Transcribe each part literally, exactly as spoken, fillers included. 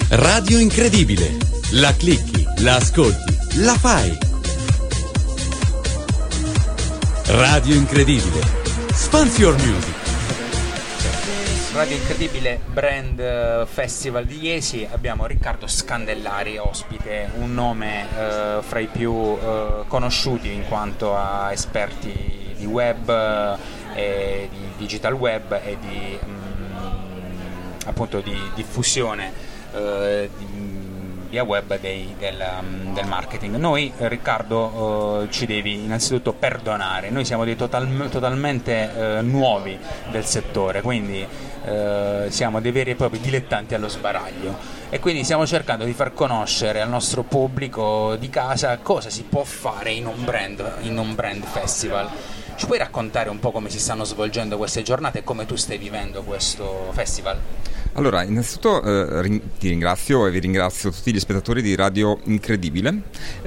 Radio Incredibile. La clicchi, la ascolti, la fai. Radio Incredibile. Spans your music. Radio Incredibile Brand Festival di Jesi, abbiamo Riccardo Scandellari ospite, un nome eh, fra i più eh, conosciuti in quanto a esperti di web, eh, di digital web e di mh, appunto di diffusione eh, di, via web dei, del, del marketing. Noi, Riccardo, eh, ci devi innanzitutto perdonare, noi siamo dei total, totalmente eh, nuovi del settore, quindi Uh, siamo dei veri e propri dilettanti allo sbaraglio e quindi stiamo cercando di far conoscere al nostro pubblico di casa cosa si può fare in un brand, in un brand festival. Ci puoi raccontare un po' come si stanno svolgendo queste giornate e come tu stai vivendo questo festival? Allora, innanzitutto eh, ring- ti ringrazio e vi ringrazio tutti gli spettatori di Radio Incredibile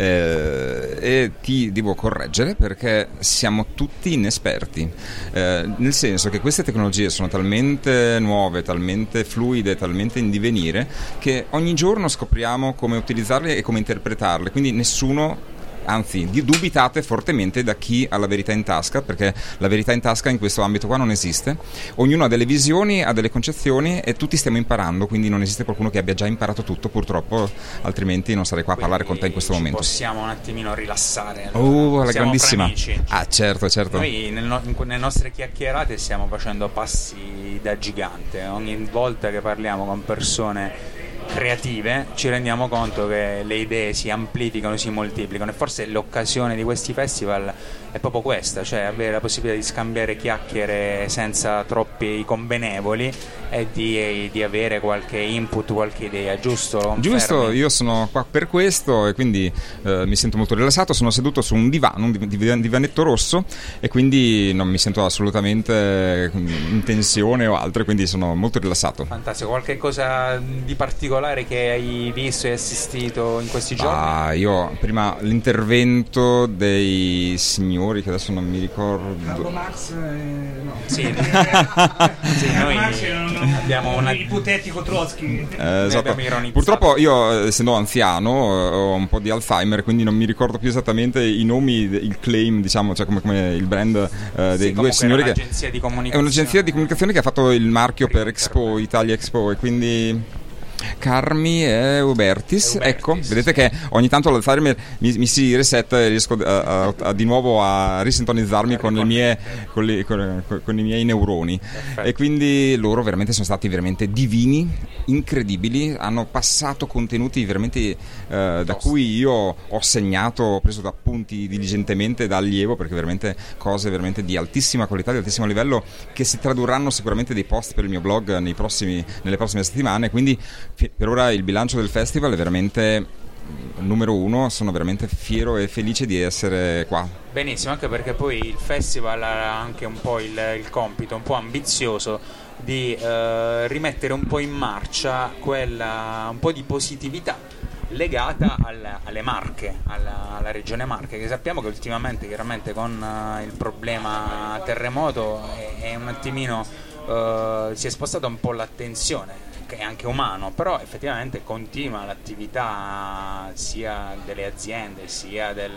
eh, e ti devo correggere perché siamo tutti inesperti, eh, nel senso che queste tecnologie sono talmente nuove, talmente fluide, talmente in divenire che ogni giorno scopriamo come utilizzarle e come interpretarle, quindi nessuno... Anzi, dubitate fortemente da chi ha la verità in tasca, perché la verità in tasca in questo ambito qua non esiste. Ognuno ha delle visioni, ha delle concezioni e tutti stiamo imparando, quindi non esiste qualcuno che abbia già imparato tutto, purtroppo, altrimenti non sarei qua a parlare con te in questo momento. Possiamo un attimino rilassare. Allora. Oh, la grandissima. Amici. Ah, certo, certo. Noi nel no- in, nelle nostre chiacchierate stiamo facendo passi da gigante. Ogni volta che parliamo con persone creative ci rendiamo conto che le idee si amplificano, si moltiplicano e forse l'occasione di questi festival è proprio questa, cioè avere la possibilità di scambiare chiacchiere senza troppi convenevoli e di, di avere qualche input, qualche idea, giusto? Confermi? Giusto, io sono qua per questo e quindi eh, mi sento molto rilassato, sono seduto su un divano, un divanetto rosso e quindi non mi sento assolutamente in tensione o altro, quindi sono molto rilassato. Fantastico, qualche cosa di particolare che hai visto e assistito in questi giorni? Ah, io prima l'intervento dei signori che adesso non mi ricordo. Carlo Marx, eh, no. Sì, sì, noi abbiamo un ipotetico Trotsky. Eh, esatto. Purtroppo io, essendo anziano, ho un po' di Alzheimer, quindi non mi ricordo più esattamente i nomi, il claim, diciamo, cioè come, come il brand eh, dei sì, due signori. È un'agenzia di comunicazione. È un'agenzia di comunicazione che ha fatto il marchio per Expo, Italia Expo, e quindi Carmi e Ubertis, Ubertis, ecco, vedete che ogni tanto l'Alzheimer mi, mi si resetta e riesco a, a, a, di nuovo a risintonizzarmi con, le mie, con, le, con, con i miei neuroni. Perfetto. E quindi loro veramente sono stati veramente divini, incredibili, hanno passato contenuti veramente eh, da cui io ho segnato, ho preso appunti diligentemente da allievo, perché veramente cose veramente di altissima qualità, di altissimo livello, che si tradurranno sicuramente dei post per il mio blog nei prossimi, nelle prossime settimane. Quindi per ora il bilancio del festival è veramente numero uno, sono veramente fiero e felice di essere qua. Benissimo, anche perché poi il festival ha anche un po' il, il compito un po' ambizioso di eh, rimettere un po' in marcia quella un po' di positività legata al, alle Marche, alla, alla regione Marche, che sappiamo che ultimamente chiaramente con uh, il problema terremoto è, è un attimino uh, si è spostata un po' l'attenzione, che è anche umano, però effettivamente continua l'attività sia delle aziende sia, del,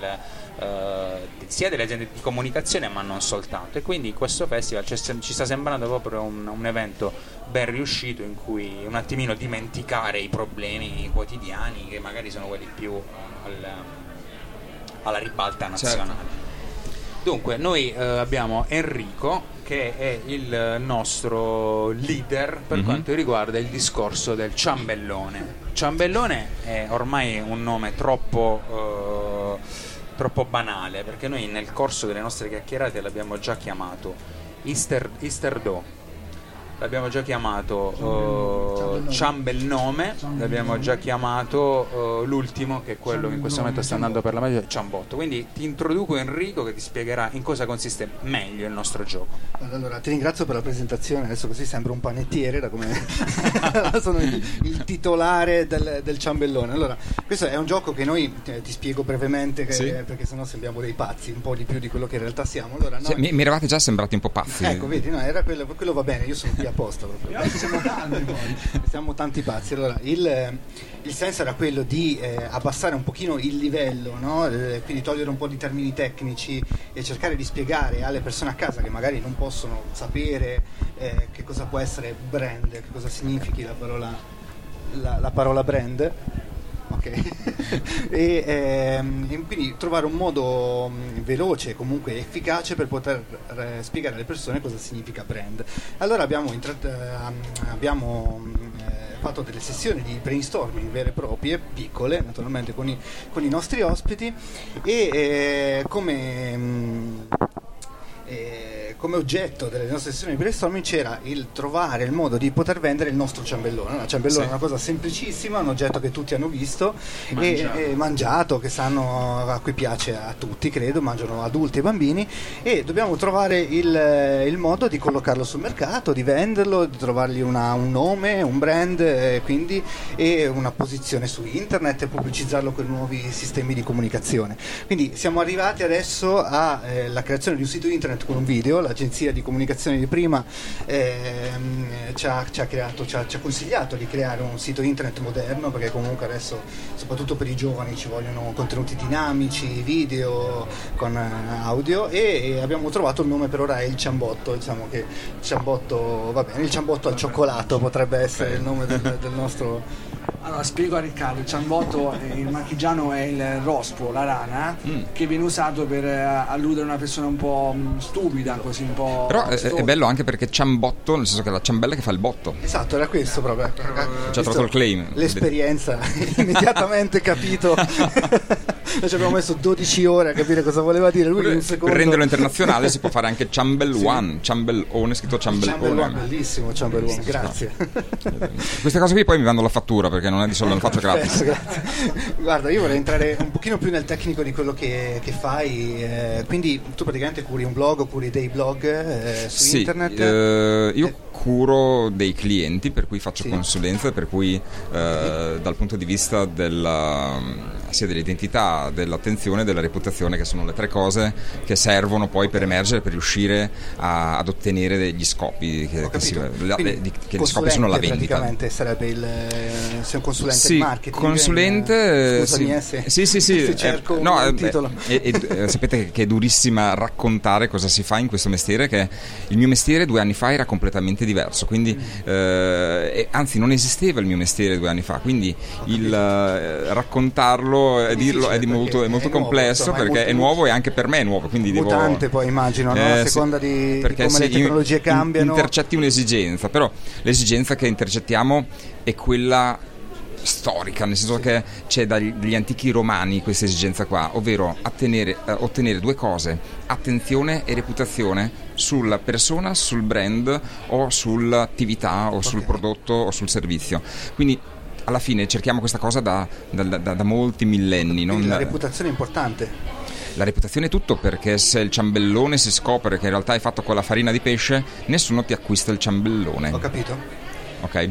uh, sia delle aziende di comunicazione, ma non soltanto, e quindi questo festival ci, ci sta sembrando proprio un, un evento ben riuscito in cui un attimino dimenticare i problemi quotidiani che magari sono quelli più uh, al, alla ribalta nazionale. Certo. Dunque noi eh, abbiamo Enrico che è il nostro leader per mm-hmm. quanto riguarda il discorso del ciambellone. Ciambellone è ormai un nome troppo, eh, troppo banale, perché noi nel corso delle nostre chiacchierate l'abbiamo già chiamato Easter, Easter Do, l'abbiamo già chiamato uh, Ciambellnome, l'abbiamo già chiamato uh, l'ultimo, che è quello che in questo momento sta andando per la maggiore, Ciambotto. Quindi ti introduco Enrico che ti spiegherà in cosa consiste meglio il nostro gioco. Allora, ti ringrazio per la presentazione, adesso così sembra un panettiere, da come sono il, il titolare del, del ciambellone. Allora, questo è un gioco che noi, eh, ti spiego brevemente, che, sì. eh, perché sennò sembriamo dei pazzi, un po' di più di quello che in realtà siamo. Allora, noi... sì, mi, mi eravate già sembrati un po' pazzi. Ecco, vedi, no, era quello, quello va bene, io sono qui apposta proprio. Siamo calmi poi. Siamo tanti pazzi. Allora, il, il senso era quello di eh, abbassare un pochino il livello, no? Eh, quindi togliere un po' di termini tecnici e cercare di spiegare alle persone a casa che magari non possono sapere eh, che cosa può essere brand, che cosa significhi la parola, la, la parola brand. Ok. e, ehm, e quindi trovare un modo mh, veloce e comunque efficace per poter eh, spiegare alle persone cosa significa brand. Allora abbiamo, intra- eh, abbiamo eh, fatto delle sessioni di brainstorming vere e proprie, piccole naturalmente, con i, con i nostri ospiti e eh, come mh, eh, come oggetto delle nostre sessioni di brainstorming c'era il trovare il modo di poter vendere il nostro ciambellone. La ciambellone sì. è una cosa semplicissima, un oggetto che tutti hanno visto mangiato. e, e mangiato, che sanno, a cui piace a tutti, credo, mangiano adulti e bambini, e dobbiamo trovare il, il modo di collocarlo sul mercato, di venderlo, di trovargli una, un nome, un brand, eh, quindi, e una posizione su internet e pubblicizzarlo con nuovi sistemi di comunicazione. Quindi siamo arrivati adesso alla creazione di un sito internet con un video. L'agenzia di comunicazione di prima ehm, ci, ha, ci ha creato, ci ha, ci ha consigliato di creare un sito internet moderno, perché comunque adesso, soprattutto per i giovani, ci vogliono contenuti dinamici, video con audio, e, e abbiamo trovato il nome, per ora è il Ciambotto. Diciamo che Ciambotto, va bene, il Ciambotto al cioccolato potrebbe essere il nome del, del nostro. Allora, spiego a Riccardo: il ciambotto in marchigiano è il rospo, la rana, mm. che viene usato per uh, alludere a una persona un po' stupida, così un po'. Però è, è bello anche perché ciambotto, nel senso che è la ciambella che fa il botto. Esatto, era questo proprio. Ci ha trovato il claim. L'esperienza, immediatamente capito. Noi ci abbiamo messo dodici ore a capire cosa voleva dire lui in un secondo. Per renderlo internazionale si può fare anche Ciambellone, sì. Ciambellone, scritto Ciambellone. Ciambellone, bellissimo Ciambellone, grazie. Queste cose qui poi mi vanno la fattura, perché non è di solo, non faccio gratis. Guarda, io vorrei entrare un pochino più nel tecnico di quello che, che fai, eh, quindi tu praticamente curi un blog, curi dei blog eh, su sì, internet? Eh, io eh. curo dei clienti, per cui faccio sì. consulenza, per cui eh, dal punto di vista della, sia dell'identità, dell'attenzione e della reputazione, che sono le tre cose che servono poi per emergere, per riuscire a, ad ottenere degli scopi che, che, si, la, che gli scopi sono la vendita. Praticamente sarebbe il sei un consulente sì, di marketing. Consulente, eh, scusami, sì, eh, se, sì, sì, sì, se cerco eh, no, un eh, titolo. E, e, eh, sapete che è durissima raccontare cosa si fa in questo mestiere, che il mio mestiere due anni fa era completamente diverso, quindi mm. eh, anzi non esisteva il mio mestiere due anni fa, quindi il eh, raccontarlo e dirlo è, di molto, è molto è complesso, nuovo, perché è, è nuovo e anche per me è nuovo, quindi mutante devo, poi immagino, no? eh, a seconda sì, di, di come sì, le tecnologie in, cambiano. Intercetti un'esigenza, però l'esigenza che intercettiamo è quella storica, nel senso sì. che c'è dagli antichi romani questa esigenza qua, ovvero ottenere, eh, ottenere due cose: attenzione e reputazione sulla persona, sul brand o sull'attività o okay. sul prodotto o sul servizio. Quindi alla fine cerchiamo questa cosa da, da, da, da molti millenni. Non... La da... reputazione è importante. La reputazione è tutto, perché se il ciambellone si scopre che in realtà è fatto con la farina di pesce, nessuno ti acquista il ciambellone. Ho capito. Ok?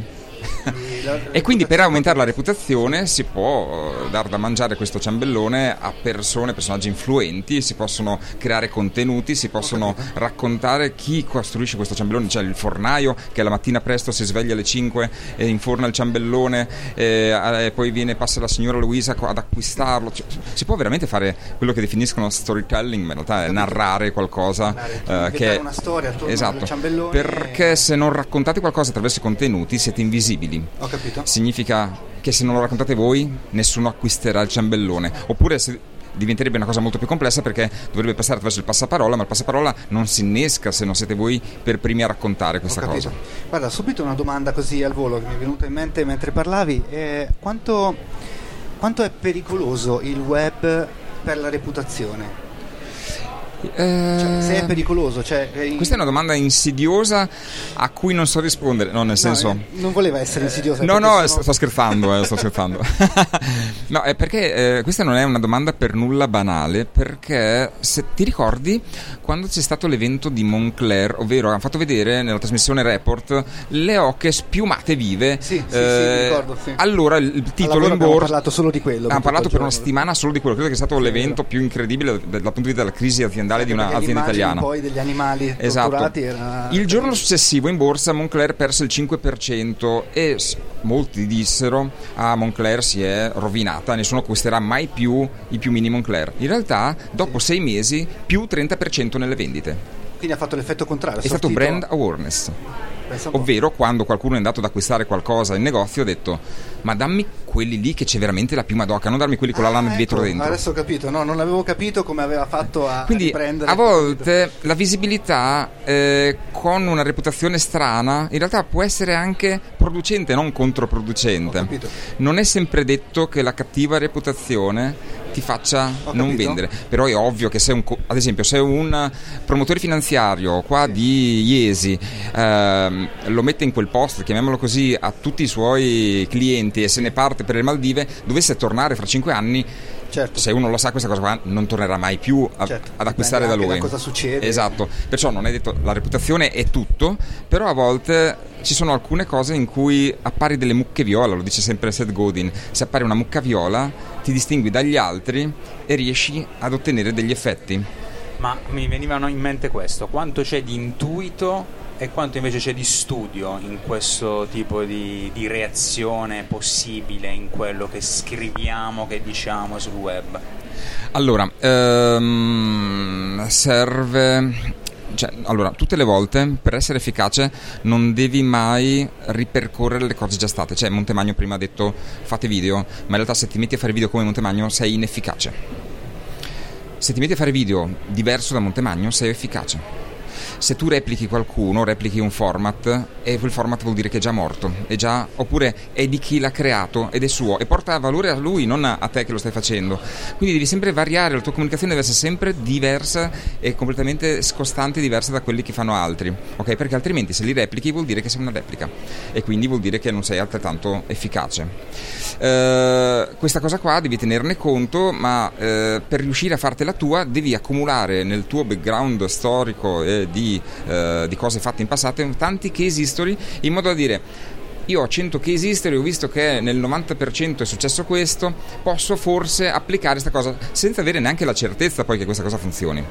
E quindi per aumentare la reputazione si può dar da mangiare questo ciambellone a persone, personaggi influenti, si possono creare contenuti, si possono raccontare chi costruisce questo ciambellone, cioè il fornaio che la mattina presto si sveglia alle cinque e inforna il ciambellone e, e poi viene, passa la signora Luisa ad acquistarlo. Cioè, si può veramente fare quello che definiscono storytelling, ma in realtà è narrare qualcosa, narrare, eh, che è una storia attorno esatto, al ciambellone, perché se non raccontate qualcosa attraverso i contenuti siete invisibili. Ho capito. Significa che se non lo raccontate voi nessuno acquisterà il ciambellone, oppure se diventerebbe una cosa molto più complessa, perché dovrebbe passare attraverso il passaparola, ma il passaparola non si innesca se non siete voi per primi a raccontare questa cosa. Guarda, subito una domanda così al volo che mi è venuta in mente mentre parlavi: eh, quanto, quanto è pericoloso il web per la reputazione? Cioè, se è pericoloso, cioè, in... Questa è una domanda insidiosa a cui non so rispondere, no, nel senso no, eh, non voleva essere insidiosa. No, no, sono... sto scherzando, eh, sto scherzando. No, è perché eh, questa non è una domanda per nulla banale, perché se ti ricordi quando c'è stato l'evento di Moncler, ovvero hanno fatto vedere nella trasmissione Report le oche spiumate vive. Sì, sì, eh, sì, ricordo, sì. Allora il, il titolo in borsa. Abbiamo parlato solo di quello. Abbiamo parlato per una settimana solo di quello, credo che è stato l'evento più incredibile dal punto di vista della crisi aziendale aziendale di Perché un'azienda l'immagine italiana. poi degli animali Esatto. torturati era... Il giorno successivo in borsa Moncler perse il cinque per cento e s- molti dissero ah, Moncler si è rovinata, nessuno acquisterà mai più i piumini Moncler. In realtà dopo sei mesi più trenta per cento nelle vendite. Quindi ha fatto l'effetto contrario. È stato sortito- brand awareness. Pensa un po'. Ovvero quando qualcuno è andato ad acquistare qualcosa in negozio ha detto ma dammi quelli lì che c'è veramente la piuma d'oca, non darmi quelli con la lama Ah, di vetro ecco, dentro. Adesso ho capito, no, non avevo capito come aveva fatto a Quindi riprendere. a volte la visibilità eh, con una reputazione strana in realtà può essere anche producente, non controproducente. Ho capito. Non è sempre detto che la cattiva reputazione ti faccia Ho non capito. vendere, però è ovvio che se un, co- ad esempio se un promotore finanziario qua di Iesi ehm, lo mette in quel post, chiamiamolo così, a tutti i suoi clienti e se ne parte per le Maldive, dovesse tornare fra cinque anni, Certo. se uno lo sa questa cosa qua non tornerà mai più a- Certo, ad acquistare da dipende lui. anche da cosa succede. Esatto, perciò non è detto, la reputazione è tutto, però a volte ci sono alcune cose in cui appari delle mucche viola, lo dice sempre Seth Godin, se appare una mucca viola ti distingui dagli altri e riesci ad ottenere degli effetti. Ma mi venivano in mente questo, quanto c'è di intuito e quanto invece c'è di studio in questo tipo di, di reazione possibile in quello che scriviamo, che diciamo sul web? Allora, ehm, serve... Cioè, allora, tutte le volte per essere efficace non devi mai ripercorrere le cose già state. Cioè, Montemagno prima ha detto fate video, ma in realtà se ti metti a fare video come Montemagno sei inefficace. Se ti metti a fare video diverso da Montemagno sei efficace. Se tu replichi qualcuno, replichi un format e quel format vuol dire che è già morto, è già, oppure è di chi l'ha creato ed è suo e porta valore a lui, non a te che lo stai facendo. Quindi devi sempre variare, la tua comunicazione deve essere sempre diversa e completamente scostante e diversa da quelli che fanno altri, ok? Perché altrimenti se li replichi vuol dire che sei una replica e quindi vuol dire che non sei altrettanto efficace. Eh, questa cosa qua devi tenerne conto, ma eh, per riuscire a fartela tua devi accumulare nel tuo background storico e di Eh, di cose fatte in passato tanti case history in modo da dire io ho cento case history, ho visto che nel novanta per cento è successo questo, posso forse applicare questa cosa senza avere neanche la certezza poi che questa cosa funzioni.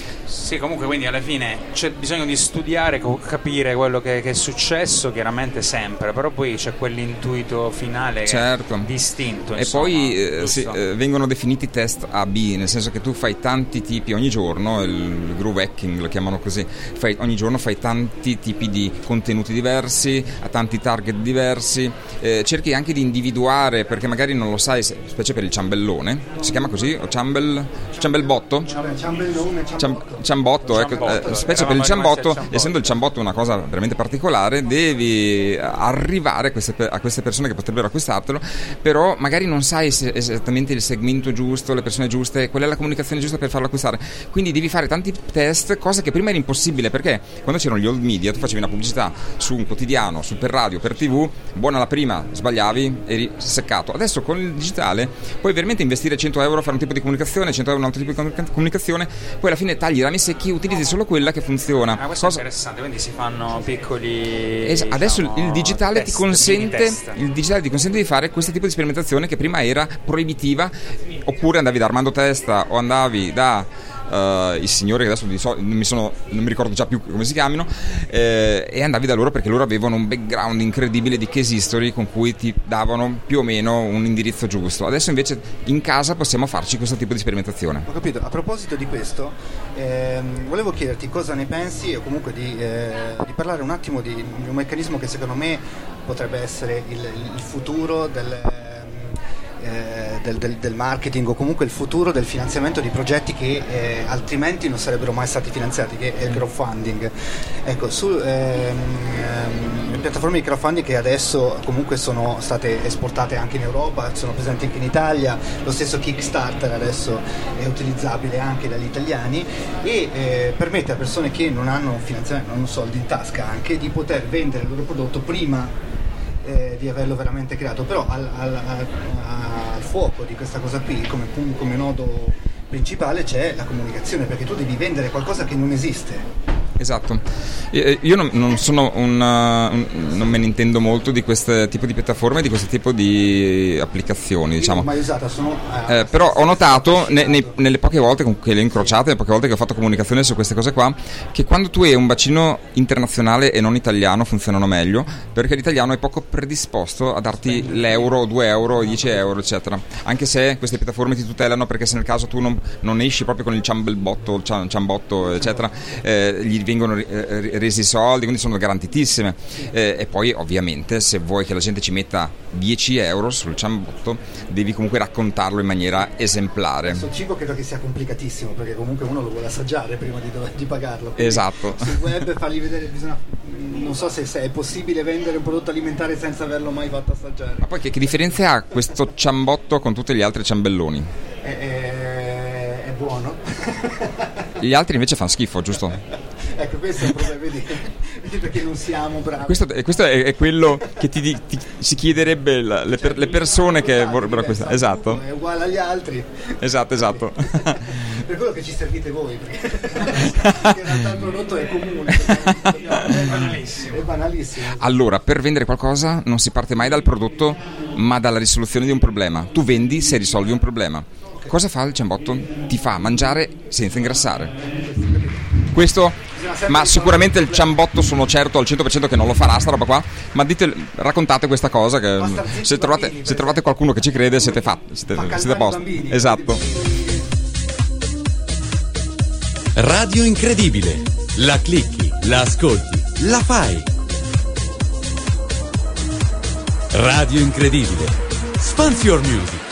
Sì, comunque quindi alla fine c'è bisogno di studiare, co- capire quello che, che è successo, chiaramente sempre, però poi c'è quell'intuito finale che Certo. è distinto. E insomma, poi eh, sì, giusto? eh, vengono definiti test A B, nel senso che tu fai tanti tipi ogni giorno, il groove hacking lo chiamano così, fai, ogni giorno fai tanti tipi di contenuti diversi, a tanti target diversi, eh, cerchi anche di individuare, perché magari non lo sai, se, specie per il ciambellone, si chiama così? O ciambel, ciambelbotto? Ciambellone, Ciam- ciambotto. ciambotto, ecco, Ciambotto, eh, specie eravamo per il rimasti ciambotto, al ciambotto. essendo il ciambotto una cosa veramente particolare, devi arrivare a queste, pe- a queste persone che potrebbero acquistartelo, però magari non sai se esattamente il segmento giusto, le persone giuste, qual è la comunicazione giusta per farlo acquistare, quindi devi fare tanti test, cosa che prima era impossibile, perché quando c'erano gli old media tu facevi una pubblicità su un quotidiano, su per radio, per tv, buona la prima, sbagliavi, eri seccato. Adesso con il digitale puoi veramente investire cento euro a fare un tipo di comunicazione, cento euro un altro tipo di comunicazione, poi alla fine tagli i rami secchi, utilizzi solo quella che funziona. Ah, questo Cosa- è interessante, quindi si fanno piccoli Es- adesso diciamo, il digitale test, ti consente mini-test. il digitale ti consente di fare questo tipo di sperimentazione che prima era proibitiva, oppure andavi da Armando Testa o andavi da Uh, i signori che adesso di so- non, mi sono, non mi ricordo già più come si chiamino, eh, e andavi da loro perché loro avevano un background incredibile di case history con cui ti davano più o meno un indirizzo giusto. Adesso invece in casa possiamo farci questo tipo di sperimentazione. Ho capito. A proposito di questo, ehm, volevo chiederti cosa ne pensi o comunque di, eh, di parlare un attimo di, di un meccanismo che secondo me potrebbe essere il, il futuro del, eh, del, del, del marketing o comunque il futuro del finanziamento di progetti che eh, altrimenti non sarebbero mai stati finanziati, che è il crowdfunding. Ecco, su ehm, ehm, le piattaforme di crowdfunding che adesso comunque sono state esportate anche in Europa, sono presenti anche in Italia, lo stesso Kickstarter adesso è utilizzabile anche dagli italiani e eh, permette a persone che non hanno finanziamento, non hanno soldi in tasca anche, di poter vendere il loro prodotto prima eh, di averlo veramente creato, però al, al, al, al fuoco di questa cosa qui come, come nodo principale c'è la comunicazione, perché tu devi vendere qualcosa che non esiste. Esatto. Io non, non sono un, un non me ne intendo molto di questo tipo di piattaforme, di questo tipo di applicazioni, diciamo. Io non l'ho mai usata, sono, eh, però ho notato ne, ne, nelle poche volte con che le ho incrociate, nelle poche volte che ho fatto comunicazione su queste cose qua, che quando tu hai un bacino internazionale e non italiano funzionano meglio, perché l'italiano è poco predisposto a darti l'euro, due euro, dieci euro, eccetera. Anche se queste piattaforme ti tutelano, perché se nel caso tu non, non esci proprio con il ciambelbotto, il ciambotto, eccetera, eh, gli vengono eh, resi soldi, quindi sono garantitissime. Eh, e poi ovviamente se vuoi che la gente ci metta dieci euro sul ciambotto devi comunque raccontarlo in maniera esemplare. Questo cibo credo che sia complicatissimo, perché comunque uno lo vuole assaggiare prima di, di pagarlo. Quindi esatto. Sul web fargli vedere, bisogna, non so se, se è possibile vendere un prodotto alimentare senza averlo mai fatto assaggiare. Ma poi che, che differenza ha questo ciambotto con tutti gli altri ciambelloni? È, è, è buono. Gli altri invece fanno schifo, giusto? Ecco, questo è un problema, vedi, vedi perché non siamo bravi. Questo, questo è, è quello che ti, ti si chiederebbe la, le, per, le persone che vorrebbero questa. Esatto. È uguale agli altri. Esatto, esatto. Per quello che ci servite voi, perché in realtà il prodotto è comune. È banalissimo. È banalissimo. Allora, per vendere qualcosa non si parte mai dal prodotto, ma dalla risoluzione di un problema. Tu vendi se risolvi un problema. Cosa fa il ciambotto? Ti fa mangiare senza ingrassare. Questo, ma sicuramente il ciambotto sono certo al cento per cento che non lo farà sta roba qua, ma dite, raccontate questa cosa che se trovate, se trovate qualcuno che ci crede siete fatti, siete, siete a posto. Esatto. Radio Incredibile, la clicchi, la ascolti, la fai. Radio Incredibile, Spazio Music.